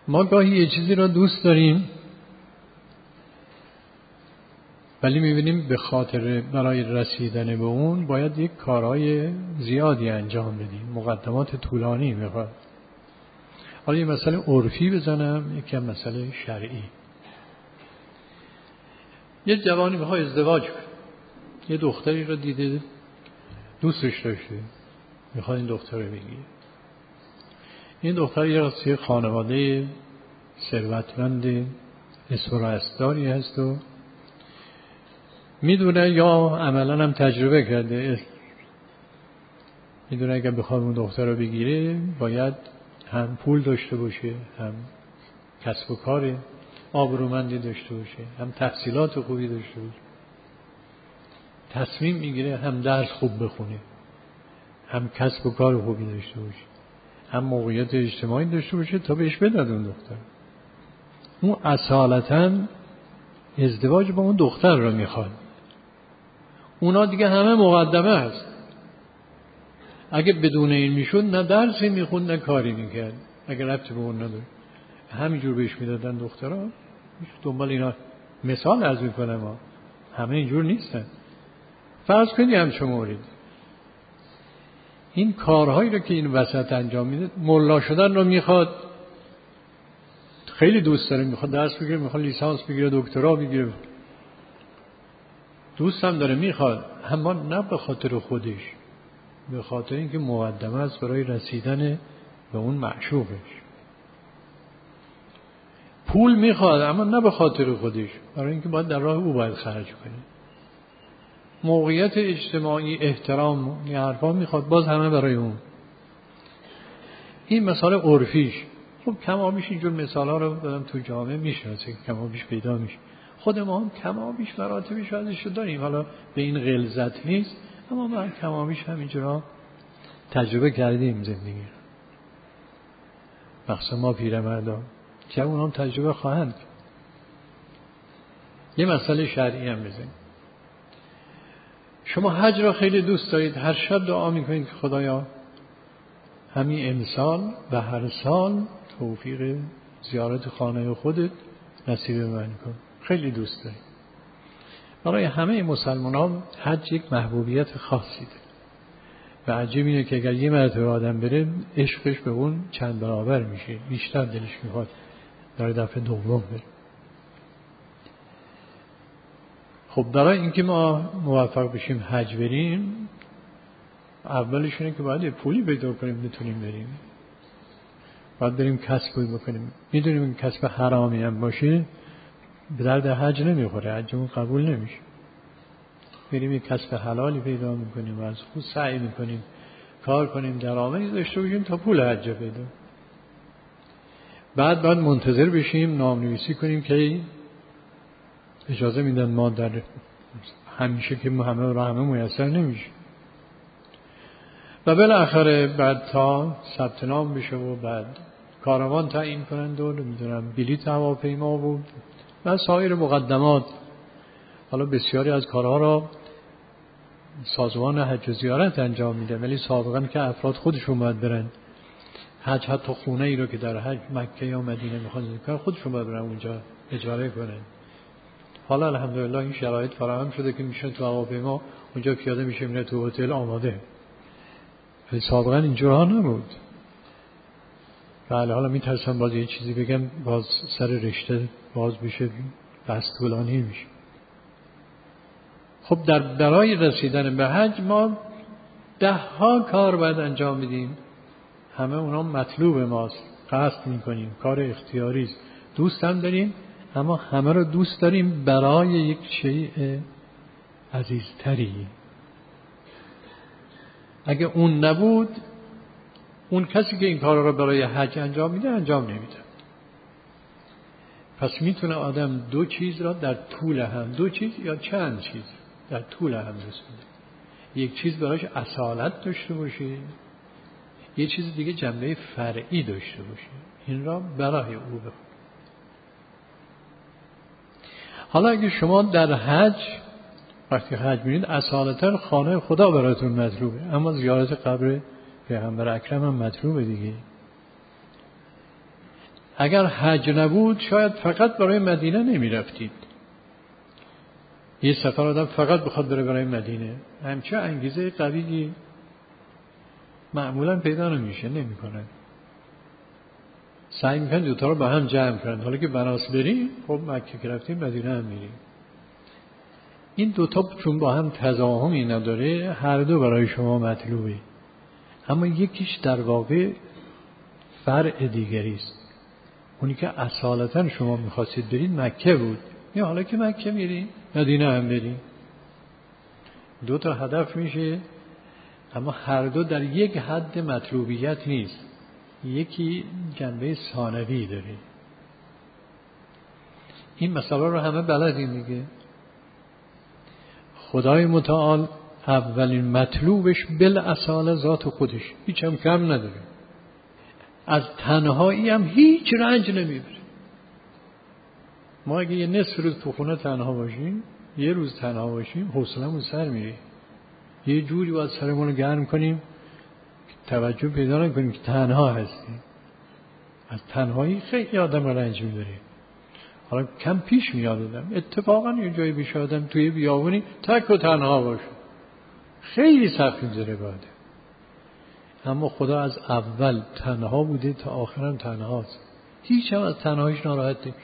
ما گاهی یه چیزی را دوست داریم ولی می‌بینیم به خاطر برای رسیدن به اون باید یک کارهای زیادی انجام بدیم، مقدمات طولانی میخواد. حالا یه مسئله عرفی بزنم، یکی هم مسئله شرعی. یه جوانی میخواد ازدواج کنه، یه دختری رو دیده دوستش داشته، میخواد این دختر رو بگیره. این دختر یه خانواده ثروتمند اسرائیل‌داری هست و میدونه یا عملا هم تجربه کرده، میدونه اگر بخواد اون دختر رو بگیره باید هم پول داشته باشه، هم کسب و کار آبرومندی داشته باشه، هم تحصیلات خوبی داشته باشه. تصمیم میگیره هم درس خوب بخونه، هم کسب و کار خوبی داشته باشه، هم موقعیت اجتماعی داشته باشه تا بهش بداد اون دختر. اون اصالتاً ازدواج با اون دختر رو میخواد. اونا دیگه همه مقدمه هست. اگه بدون این میشد نه درسی میخوند نه کاری میکرد، اگه ربطی به اون نداره همینجور بهش میدادن دخترها. دنبال اینا مثال عرض میکنم، همه اینجور نیستن. فرض کنی همچون مورد این کارهایی رو که این وسط انجام میده، ملا شدن رو میخواد، خیلی دوست داره، میخواد درس بگیره، میخواد لیسانس بگیره، دکترا بگیره، دوست هم داره میخواد، اما نه به خاطر خودش، به خاطر اینکه مقدمه است برای رسیدن به اون معشوقش. پول میخواد اما نه به خاطر خودش، برای اینکه باید در راه او باید خرج کنه. موقعیت اجتماعی، احترام، این حرفا میخواد، باز همه برای اون. این مثال عرفیش. خب کمابیش اینجور مثالا رو بدم تو جامعه میشناسه، کمابیش پیدا میشه. خود ما هم کمابیش مراتبش ازش داریم، حالا به این غلظت نیست، اما ما کمابیش همینجورا تجربه کردیم زندگی. مخصوصا ما پیرمردان، جوان هم تجربه خواهند. یه مسئله شرعی هم بزنیم. شما حج را خیلی دوست دارید، هر شب دعا میکنید که خدایا همین امسال و هر سال توفیق زیارت خانه خودت نصیب من کن. خیلی دوست دارید. برای همه مسلمان ها حج یک محبوبیت خاصی داره و عجیب اینه که اگر یه مرتبه آدم بره عشقش به اون چند برابر میشه، بیشتر دلش میخواد در دفعه دوم بره. خب برای اینکه ما موفق بشیم حج بریم، اولش اینه که باید پولی پیدا کنیم بتونیم بریم، باید بریم کسب بکنیم. میدونیم این کسب حرامی هم باشه به درد حج نمیخوره، حجمون قبول نمیشه. بریم یک کسب حلالی پیدا میکنیم و از خود سعی میکنیم کار کنیم، درآمدی داشته باشیم تا پول حج پیدا. بعد منتظر بشیم، نامنویسی کنیم که اجازه میدن ما در همیشه که همه میسر نمیشه و بالاخره بعد تا ثبت نام بشه و بعد کاروان تعیین کنند و میدونم بلیط هواپیما بود و سایر مقدمات. حالا بسیاری از کارها را سازمان حج و زیارت انجام میده، ولی سابقا که افراد خودشون باید برن حج، حتی خونه ای رو که در حج مکه یا مدینه میخوان کنن خودشون باید برن اونجا اجاره کنن. حالا الحمدلله این شرایط فراهم شده که میشه تو هواپیما اونجا پیاده میشه میره تو هتل آماده، ولی سابقا اینجورها نبود. بله حالا میترسم باز یه چیزی بگم باز سر رشته باز بشه، بس طولانی میشه. خب برای رسیدن به حج ما 10 کار باید انجام بدیم، همه اونا مطلوب ماست، قصد میکنیم، کار اختیاری است، دوست هم داریم، اما همه رو دوست داریم برای یک شیء عزیزتری. اگه اون نبود، اون کسی که این کار رو برای حج انجام میده انجام نمیده. پس میتونه آدم 2 چیز را در طول هم، 2 چیز یا چند چیز در طول هم رسونه. یک چیز براش اصالت داشته باشه، یه چیز دیگه جنبه فرعی داشته باشه، این را برای او بخون. حالا اگه شما در حج وقتی حج میرید اصالتا خانه خدا براتون مطلوبه، اما زیارت قبر پیغمبر اکرم هم مطلوبه دیگه. اگر حج نبود شاید فقط برای مدینه نمی رفتید. یه سفر آدم فقط بخواد بره برای مدینه، همچه انگیزه قوی معمولا پیدا نمیشه، نمیکنن. سعی میکنن دوتا رو با هم جمع کنن. حالا که بناس بریم، خب مکه که رفتیم مدینه هم میریم. این دوتا چون با هم تضاهمی نداره، هر دو برای شما مطلوبه، اما یکیش در واقع فرع دیگری است. اونی که اصالتا شما میخواستید برید مکه بود، یا حالا که مکه میریم مدینه هم بریم، دو تا هدف میشه، اما هر دو در یک حد مطلوبیت نیست. یکی جنبه ثانوی داره. این مسئله رو همه بلدیم دیگه. خدای متعال اولین مطلوبش بالاصاله ذات خودش، هیچ هم کم نداره. از تنهایی هم هیچ رنج نمیبره. ما اگه یه نصف روز تو خونه تنها باشیم، یه روز تنها باشیم، حوصله‌مون سر میره. یه جوری باید سرمون رو گرم کنیم توجه پیدا نکنیم که تنها هستیم. از تنهایی خیلی آدم رنج میبره. حالا کم پیش میاد آدم اتفاقا یه جایی بشه آدم توی بیابونی تک و تنها باشه، خیلی سخت میذاره باده. اما خدا از اول تنها بوده تا آخرم تنهاست، هیچ هم از تنهاییش ناراحت نمیشه.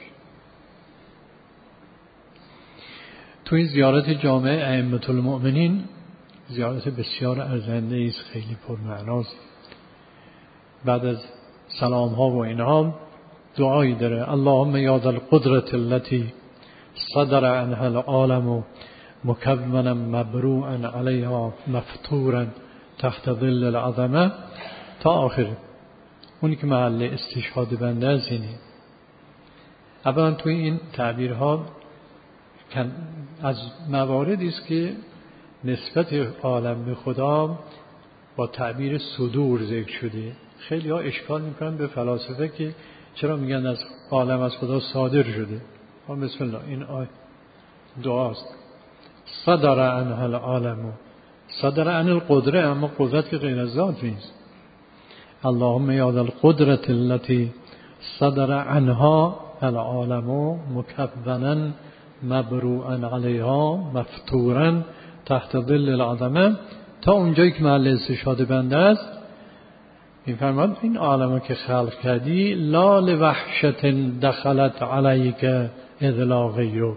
تو این زیارت جامعه ائمة المؤمنین زیارت بسیار ارزنده است، خیلی پرمعناست. بعد از سلام ها و اینها دعایی داره: اللهم یا ذا القدرة التي صدر عنها العالم مکونا مبروعا علیها مفطورا تحت ظل العظمه، تا آخره. اونی که محل استشهاد بنده است اینه. اولا توی این تعبیرها از مواردی است که نسبت عالم به خدا با تعبیر صدور ذکر شده. خیلی ها اشکال میکنن به فلاسفه که چرا میگن از عالم از خدا صادر شده. بسم الله، این دعاست: صدر عنها العالم، صدر عن القدره، اما قدرت که غیر از ذات نیست. اللهم یا ذا القدرة التي صدر عنها العالم مکونا مبروعا علیها مفطورا تحت ظل العظمه، تا اونجایی که محل استشهاد بنده است. این فرماد این عالمو که خلق کردی لا لوحشت دخلت علیک اذ لا غیرک،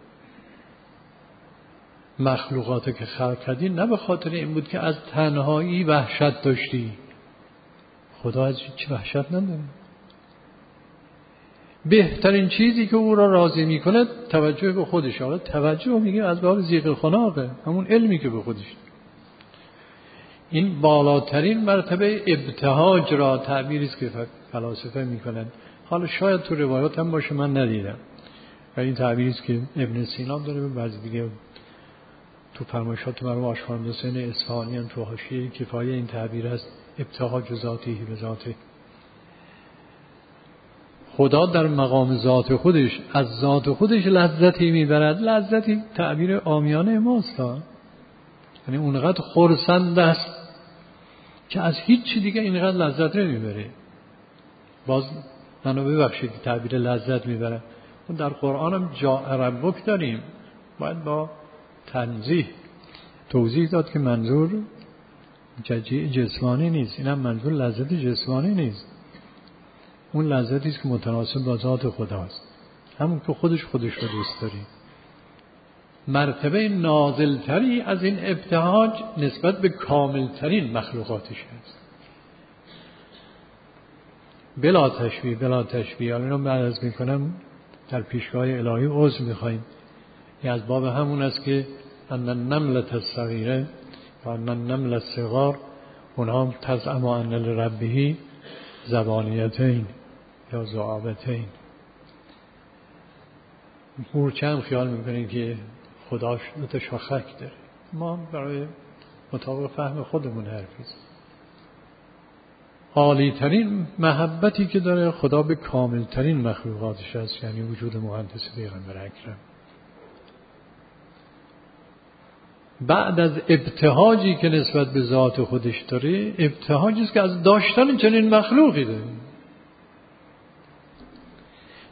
مخلوقاتو که خلق کردی نه به خاطر این بود که از تنهایی وحشت داشتی. خدا از هیچ وحشت نداره. بهترین چیزی که او را راضی میکنه توجه به خودش. حالا توجه میگه از باب ذیق خناقه، همون علمی که به خودش. این بالاترین مرتبه ابتهاج را تعبیری است که فلاسفه میکنن. حالا شاید تو روایات هم باشه، من ندیدم، ولی این تعبیری است که ابن سینا داره، به بعضی دیگه تو فرمایشات مرحوم آشکارند حسین اصفهانی هم تو حاشیه کفایه این تعبیر است: ابتهاج ذاتی به ذاته. خدا در مقام ذات خودش از ذات خودش لذتی میبرد. لذتی تعبیر عامیانه ماست، یعنی اونقدر خرسند است که از هیچ چی دیگه اینقدر لذت نمیبره. باز منو ببخشید که تعبیر لذت میبره، در قرآن هم جاء ربک داریم، باید با تنزیه توضیح داد که منظور جسمانی نیست، اینم منظور لذت جسمانی نیست. اون لذتی است که متناسب با ذات خداست، همون که خودش رو دوست داری. مرتبه نازلتری از این ابتهاج نسبت به کاملترین مخلوقاتش هست. بلا تشبیه. الان رو بعد از میکنم در پیشگاه الهی عذر میخواییم. این از باب همون است که ان النملة الصغیره و ان النمل الصغار اونها تزعم ان لربه زبانیتین یا ذعابتین. مورچه هم خیال میکنه که خداش دو تا شاخک داره. ما برای مطابق فهم خودمون حرفیست. عالی ترین محبتی که داره خدا به کامل ترین مخلوقاتش هست، یعنی وجود مقدس پیغمبر اکرم. بعد از ابتهاجی که نسبت به ذات خودش داره، ابتهاجی است که از داشتن چنین مخلوقی داره.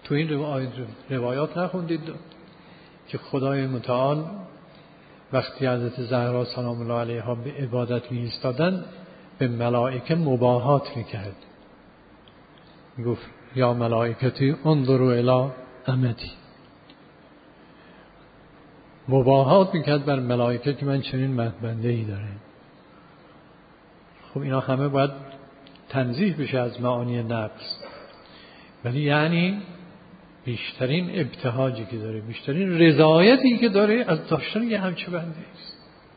تو این روایات نخوندید که خدای متعال وقتی حضرت زهرا سلام الله علیها به عبادت می ایستادن به ملائکه مباهات میکرد، گفت یا ملائکتی انظروا الی امتی، مباهات میکرد بر ملائکه که من چنین بنده ای دارم. خب اینا همه باید تنزیه بشه از معانی نقص، ولی یعنی بیشترین ابتهاجی که داره، بیشترین رضایتی که داره از داشتن یه همچه بنده است.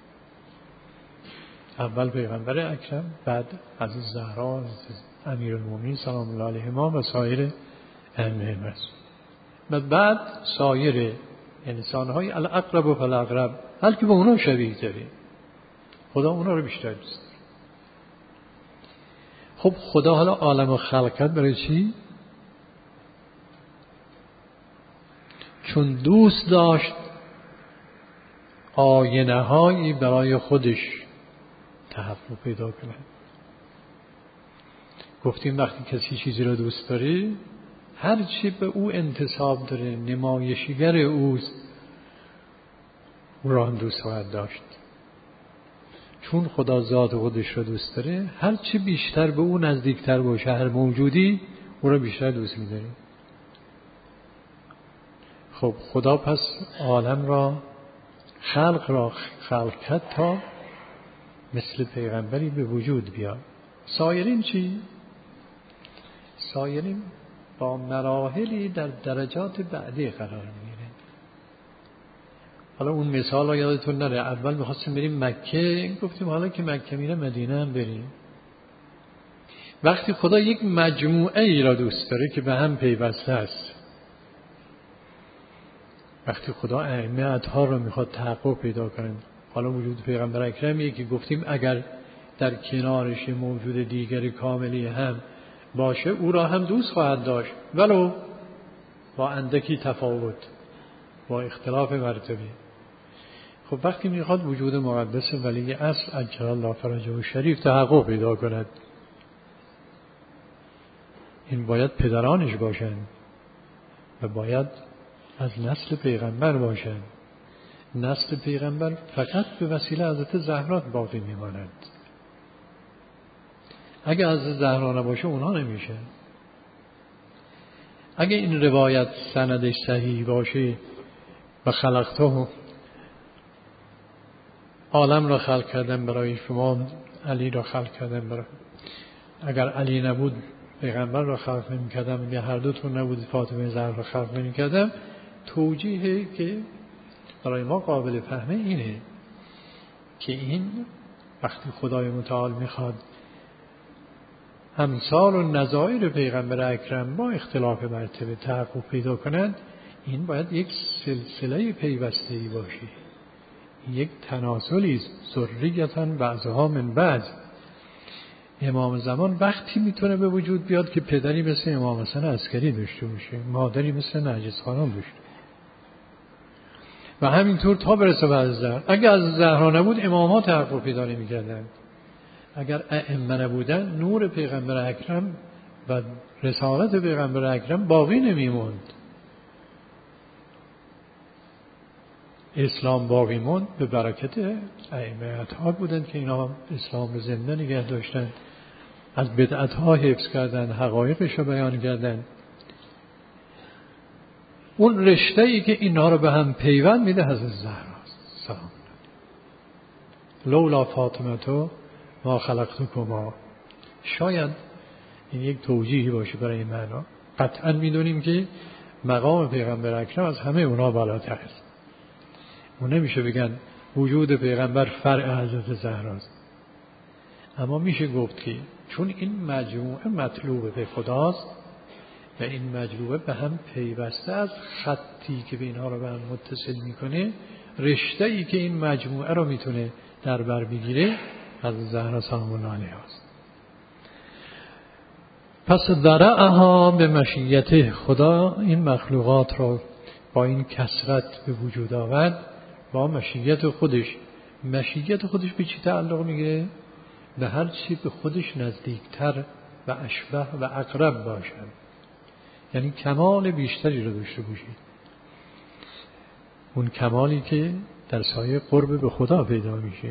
اول پیغمبر اکرم، بعد حضرت زهرا، حضرت امیرالمومنین سلام الله علیهما و سایر ائمه مسلمین، بعد سایر انسان‌های الاقرب فالاقرب، هر کی به اونا شبیه داره خدا اونا رو بیشتر دوست داره. خب خدا حالا عالم و خلق کرد برای چی؟ چون دوست داشت آینه هایی برای خودش تحقق پیدا کنه. گفتیم وقتی کسی چیزی رو دوست داره، هر چی به او انتساب داره، نمایشگر اوست، او را هم دوست خواهد داشت. چون خدا ذات خودش رو دوست داره، هر چی بیشتر به او نزدیکتر باشه، هر موجودی او را بیشتر دوست می‌داره. خب خدا پس عالم را، خلق را خلق کرد تا مثل پیغمبری به وجود بیاد. سایرین چی؟ سایرین با مراحلی در درجات بعدی قرار میگیره. حالا اون مثال رو یادتون نره، اول می‌خواستیم بریم مکه، گفتیم حالا که مکه میره مدینه هم بریم. وقتی خدا یک مجموعه ای را دوست داره که به هم پیوسته است، وقتی خدا ائمه اطهار رو میخواد تحقق پیدا کنه، حالا وجود پیغمبر اکرمیه که گفتیم اگر در کنارش موجود دیگری کاملی هم باشه او را هم دوست خواهد داشت، ولو با اندکی تفاوت، با اختلاف مرتبه. خب وقتی میخواد وجود مقدس ولی اصل عجل الله فرجه شریف تحقق پیدا کند، این باید پدرانش باشن و باید از نسل پیغمبر باشن. نسل پیغمبر فقط به وسیله حضرت زهرا باقی میماند. اگه حضرت زهرا نباشه اونها نمیشه. اگه این روایت سندش صحیح باشه و خلقته، عالم را خلق کردن برای شما، علی را خلق کردن برای، اگر علی نبود پیغمبر را خلق نمی کردم، یا هر دوتون نبود فاطمه زهرا را خلق نمی کردم، توجیهی که برای ما قابل فهمه اینه که این وقتی خدای متعال میخواد امثال و نظایر پیغمبر اکرم با اختلاف مرتبه تحقق پیدا کنند، این باید یک سلسله پیوسته‌ای باشه، یک تناسلی است، ذریة بعضها من بعض. امام زمان وقتی میتونه به وجود بیاد که پدری مثل امام حسن عسکری داشته باشه، مادری مثل نرگس خانم داشته، و همینطور تا برسه به زهرا. اگر از زهرا نبود امام‌ها تحقق پیدا نمی‌کردند. اگر ائمه نبودن نور پیغمبر اکرم و رسالت پیغمبر اکرم باقی نمی‌موند. اسلام باقی موند به برکت ائمه اطهار بودند که اینا اسلام زنده نگه داشتن، از بدعت‌ها حفظ کردن، حقایقش رو بیان کردن. اون رشته‌ای که اینها رو به هم پیوند میده حضرت زهراست سلام. لولا فاطمه ما خلقتکما. شاید این یک توجیهی باشه برای این معنا. قطعا میدونیم که مقام پیغمبر اکرم از همه اونا بالاتر است. اون نمیشه بگن وجود پیغمبر فرع حضرت زهراست، اما میشه گفت که چون این مجموعه مطلوب به خداست و این مجموعه به هم پیوسته از خطی که به اینها رو به هم متصل میکنه، رشته‌ای که این مجموعه رو میتونه در بر بگیره از زهرا سلام الله علیها است. پس ذرعها به مشیته، خدا این مخلوقات رو با این کثرت به وجود آورد با مشیت خودش. مشیت خودش به چی تعلق میگیره؟ به هر چی به خودش نزدیکتر و اشبه و اقرب باشد. یعنی کمال بیشتری رو داشته باشید، اون کمالی که در سایه قرب به خدا پیدا میشه.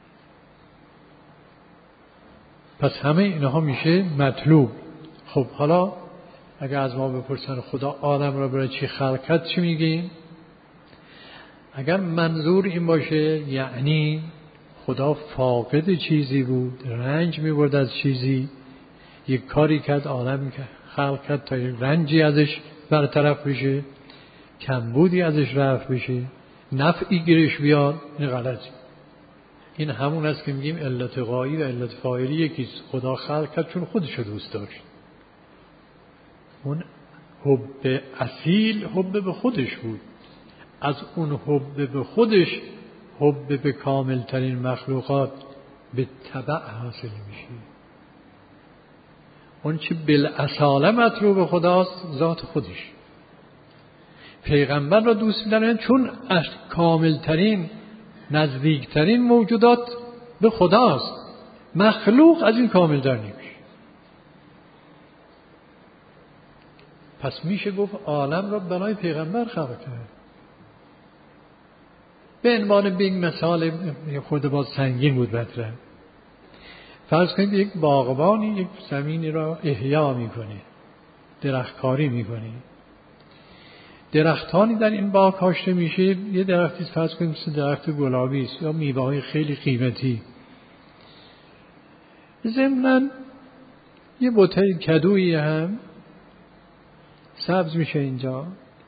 پس همه اینها میشه مطلوب. خب حالا اگر از ما بپرسن خدا آدم را برای چی خلق کرد چی میگیم؟ اگر منظور این باشه یعنی خدا فاقد چیزی بود، رنج میبرد از چیزی، یک کاری کرد آدم خلق کرد تا رنجی ازش برطرف بشه، کمبودی ازش رفع بشه، نفعی گیرش بیاد، این غلطی. این همون است که میگیم علت غایی و علت فاعلی یکیست. خدا خلق کرد چون خودش رو دوست داشت. اون حب اصیل حب به خودش بود. از اون حب به خودش حب به کامل ترین مخلوقات به تبع حاصل میشه. اون چه بالاصاله مطلوب خداست ذات خودش. پیغمبر را دوست می‌دارن چون کاملترین نزدیکترین موجودات به خداست. مخلوق از این کاملتر نمیشه. پس میشه گفت عالم را برای پیغمبر خلق کرد. به عنوان به این مثال خود باز سنگین بود مطرح. فرض کنید یک باغبانی یک زمینی را احیا میکنه، درختکاری میکنه. درختانی در این باغ کاشته میشه. یه درختی فرض کنید مثل درخت گلابی است یا میوه‌های خیلی قیمتی. ضمناً یه بوته کدویی هم سبز میشه اینجا،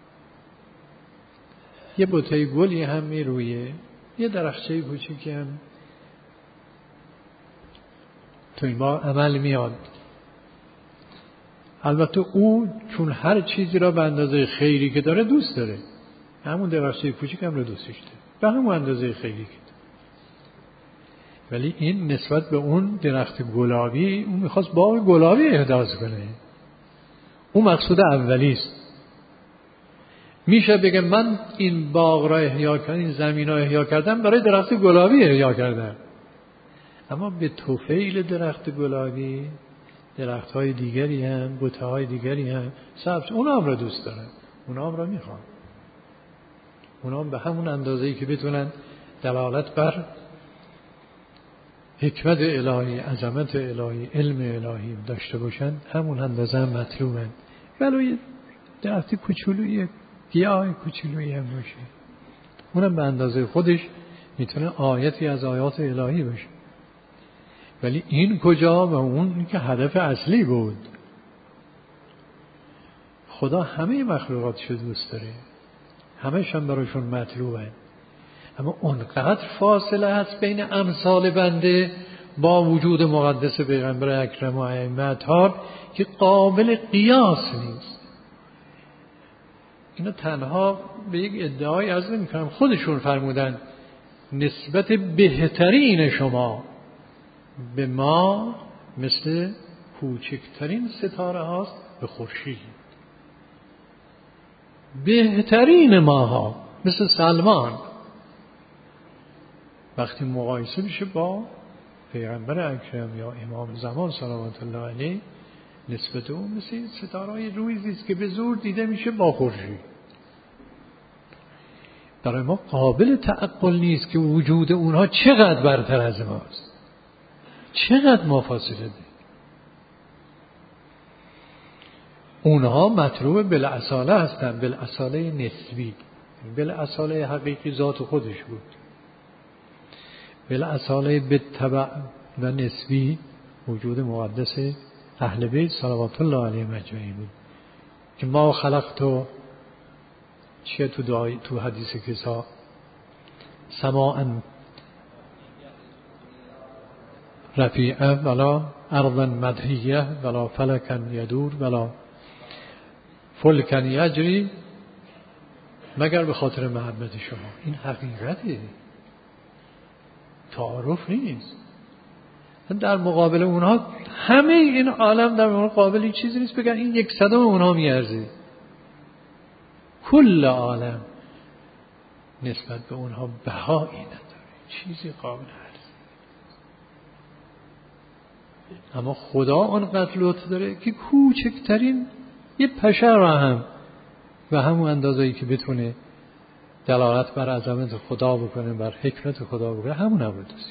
یه بوته گلی هم میرویه، یه درخچه کوچیکی هم تو این باغ عمل میاد. البته او چون هر چیزی را به اندازه خیری که داره دوست داره، همون درخچه کوچیک هم رو دوستش داره به همون اندازه خیری که داره. ولی این نسبت به اون درخت گلابی، اون میخواست باغ گلابی احداث کنه، اون مقصود اولی است. میشه بگه من این باغ را احیا کردم، این زمین را احیا کردم برای درخت گلابی احیا کردم. اما به طفیل درخت گلابی درخت‌های دیگری هم، بوته‌های دیگری هم سبز، اونا هم را دوست دارن، اونا هم را میخوان. اونا هم به همون اندازه‌ای که بتونن دلالت بر حکمت الهی، عظمت الهی، علم الهی داشته باشن، همون اندازه هم مطلوبن. ولی درخت کوچولویی، گیاه کوچولویی هم باشه، اونم به اندازه خودش میتونه آیتی از آیات الهی باشه. ولی این کجا و اون که هدف اصلی بود. خدا همه مخلوقاتش دوست داره، همه‌ش هم براشون مطلوبه. اما اونقدر فاصله هست بین امثال بنده با وجود مقدس پیغمبر اکرم و ائمه اطهار که قابل قیاس نیست. اینا تنها به یک ادعای از نمی‌کنم، خودشون فرمودن نسبت بهترین شما به ما مثل کوچکترین ستاره هاست به خورشید. بهترین ماها مثل سلمان وقتی مقایسه میشه با پیغمبر اکرم یا امام زمان صلوات الله علیه، نسبت اون مثل ستاره‌های رویزی است که به زور دیده میشه با خورشید. برای ما قابل تعقل نیست که وجود اونها چقدر برتر از ماست، چقدر ما فاصله داریم. اونها مطلوب بالاصاله هستند، بالاصاله نسبی. بالاصاله حقیقی ذات خودش بود، بالاصاله بالتبع و نسبی وجود مقدس اهل بیت صلوات الله علیهم اجمعین بود که ما خلقت چیه تو حدیث کسا سماعا رفیعه ولا ارضا مدحیه ولا فلکا یدور ولا فلکا یجری مگر به خاطر محبت شما. این حقیقته، تعارف نیست. در مقابل اونها همه این عالم در مقابل این چیزی نیست بگن این 100 اونها میارزه. کل عالم نسبت به اونها بهایی نداره، چیزی قابل عرض. اما خدا اونقدر لطف داره که کوچکترین یه پشه را هم و همون اندازه‌ای که بتونه دلالت بر عظمت خدا بکنه، بر حکمت خدا بکنه، همون هم رو دوستش.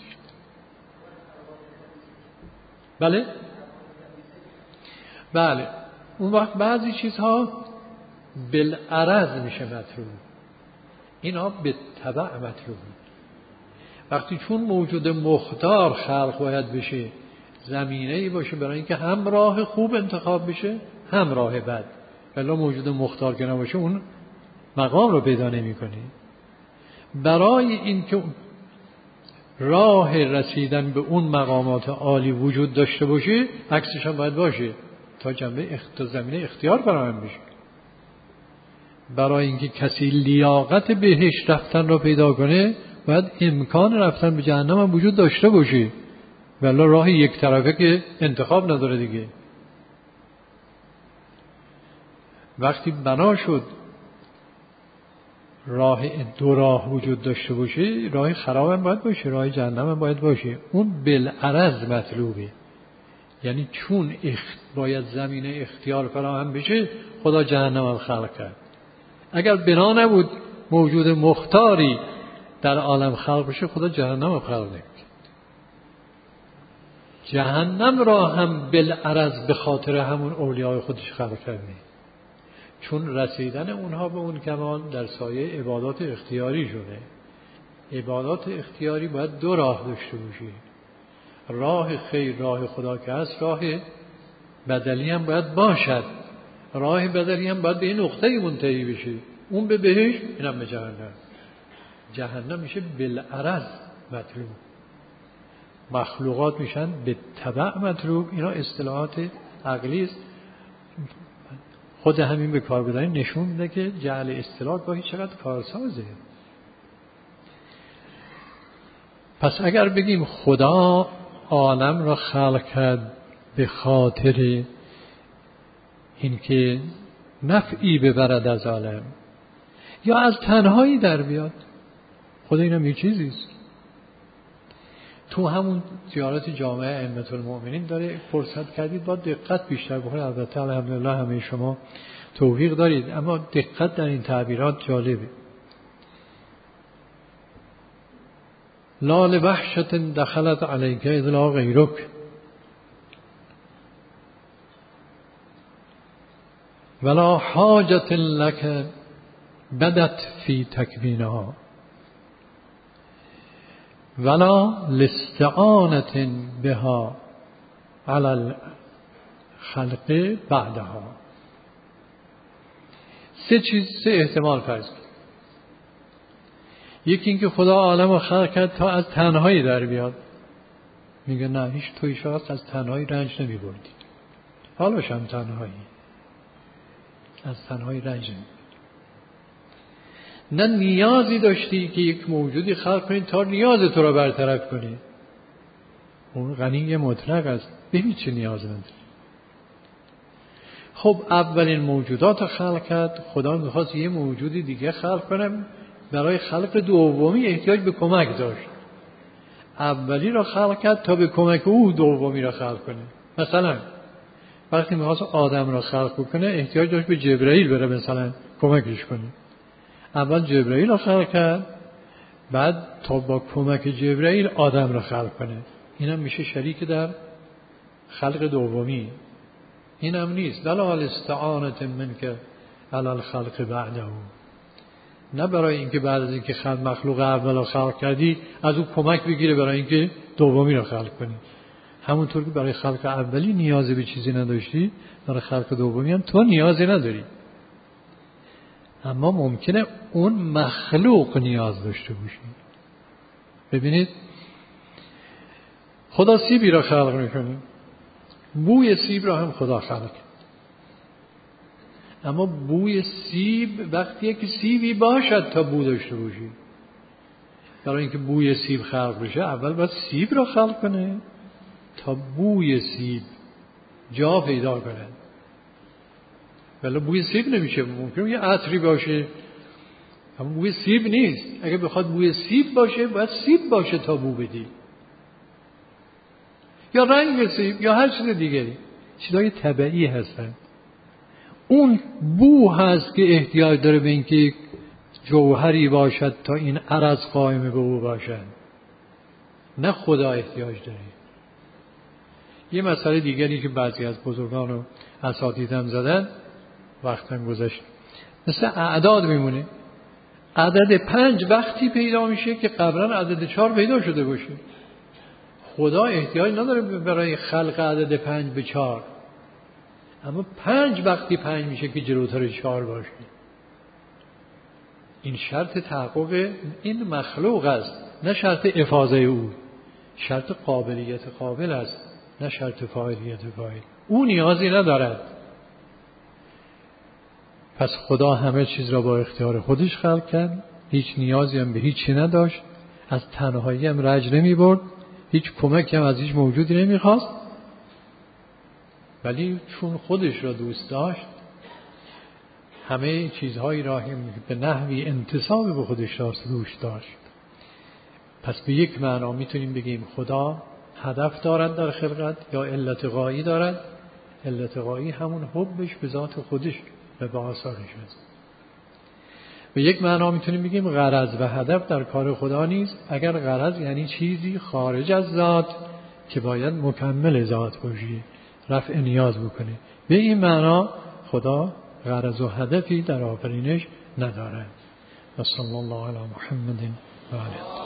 بله اون وقت بعضی چیزها بالعرض میشه مطلوب، اینا به تبع مطلوب. وقتی چون موجود مختار خلق باید بشه، زمینه‌ای باشه برای اینکه هم راه خوب انتخاب بشه هم راه بد، ولی موجود مختار که نباشه اون مقام رو پیدا نمی‌کنه. برای اینکه راه رسیدن به اون مقامات عالی وجود داشته باشه، عکسش هم باید باشه تا زمینه اختیار فراهم بشه. برای اینکه کسی لیاقت بهشت رفتن را پیدا کنه، باید امکان رفتن به جهنم هم وجود داشته باشه، ولی راه یک طرفه که انتخاب نداره دیگه. وقتی بنا شد دو راه وجود داشته باشه، راه خراب هم باید باشه، راه جهنم هم باید باشه. اون بالعرض مطلوبه، یعنی چون باید زمینه اختیار فراهم بشه، خدا جهنم هم خلق کرد. اگر بنا نبود موجود مختاری در عالم خلق بشه، خدا جهنم هم خلق نمی‌کرد. جهنم را هم بالعرض به خاطر همون اولیای خودش خلق کرده، چون رسیدن اونها به اون کمال در سایه عبادات اختیاری شده. عبادات اختیاری باید دو راه داشته باشه، راه خیر، راه خدا که هست، راه بدلی هم باید باشد. راه بدلی هم باید به این نقطه منتهی بشه، اون به بهشت، اینم به جهنم. جهنم میشه بالعرض مطلوب، مخلوقات میشن به تبع مطلوب. اینا اصطلاحات عقلی است. خود همین به کار بردن نشون میده که جعل اصطلاح گاهی چقدر کارسازه. پس اگر بگیم خدا عالم را خلق کرد به خاطر اینکه نفعی ببرد از عالم یا از تنهایی در بیاد، خدا اینم یه چیزیست. تو همون زیارت جامعه ائمة المؤمنین داره فرصت کردید با دقت بیشتر بخونید. البته الحمدلله همه شما توفیق دارید، اما دقت در این تعبیرات جالبه. لا لوحشة دخلت علیک اذ لا غیرک، ولا حاجة لك بدت فی تکوینها، ولا لاستعانة بها على الخلق بعدها. سه احتمال فرض کنید. یکی اینکه خدا عالم رو خلق کرد تا از تنهایی در بیاد. میگه نه، هیچ توی شخص از تنهایی رنج نمی بردی، حالش هم تنهایی، از تنهایی رنج نمی بردی. نه نیازی داشتی که یک موجودی خلق کنی تا نیاز تو را برطرف کنی. اون غنی مطلق است، ببین چه نیاز نداری. خب اولین موجودات رو خلق کرد، خدا میخواست یه موجودی دیگه خلق کنم، برای خلق دومی احتیاج به کمک داشت. اولی را خلق کرد تا به کمک او دومی را خلق کنه. مثلا وقتی میخواست آدم را خلق کنه، احتیاج داشت به جبرائیل بره مثلا کمکش کنه. اول جبرائیل را خلق کرد، بعد تا با کمک جبرائیل آدم را خلق کنه. اینم میشه شریک در خلق دومی. اینم نیست ولا الاستعانة منک علی الخلق بعده، نه برای اینکه بعد از اینکه مخلوق اول را خلق کردی از او کمک بگیره برای اینکه دومی را خلق کنی. همونطور که برای خلق اولی نیازی به چیزی نداشتی، برای خلق دومی هم تو نیازی نداری. اما ممکنه اون مخلوق نیاز داشته باشی. ببینید خدا سیبی را خلق میکنه، بوی سیب را هم خدا خلق. اما بوی سیب وقتیه که سیبی باشد تا بو داشته باشی. برای اینکه بوی سیب خلق بشه اول باید سیب را خلق کنه تا بوی سیب جا پیدا کنه. ولی بوی سیب نمیشه. ممکنه یه عطری باشه اما بوی سیب نیست. اگه بخواد بوی سیب باشه باید سیب باشه تا بو بدی، یا رنگ سیب یا هر چیز دیگری. چیزای طبیعی هستن. اون بو هست که احتیاج داره به اینکه جوهری باشد تا این عرض قائم به او باشد، نه خدا احتیاج داره. یه مسئله دیگری که بعضی از بزرگان و اساتیدم زدن وقتاً گذشت، مثل اعداد میمونه. عدد 5 وقتی پیدا میشه که قبلا عدد 4 پیدا شده باشه. خدا احتیاج نداره برای خلق عدد 5 به 4، اما 5 وقتی 5 میشه که جلوتر 4 باشه. این شرط تحقق این مخلوق است، نه شرط افاضه او. شرط قابلیت قابل است، نه شرط فاعلیت فاعل. او نیازی ندارد. پس خدا همه چیز را با اختیار خودش خلق کرد، هیچ نیازی هم به هیچی نداشت، از تنهایی هم رنج نمی برد، هیچ کمکی هم از هیچ موجودی نمیخواست، ولی چون خودش را دوست داشت همه چیزهایی را به نحوی انتساب به خودش دوست داشت. پس به یک معنا میتونیم بگیم خدا هدف دارد در خلقت یا علت غایی دارد. علت غایی همون حبش به ذات خودش و به آثارش است. به یک معنا میتونیم بگیم غرض و هدف در کار خدا نیست. اگر غرض یعنی چیزی خارج از ذات که باید مکمل ذات باشه، رفع نیاز بکنه. به این معنا خدا غرض و هدفی در آفرینش ندارد. و صلی الله علی محمد و علیه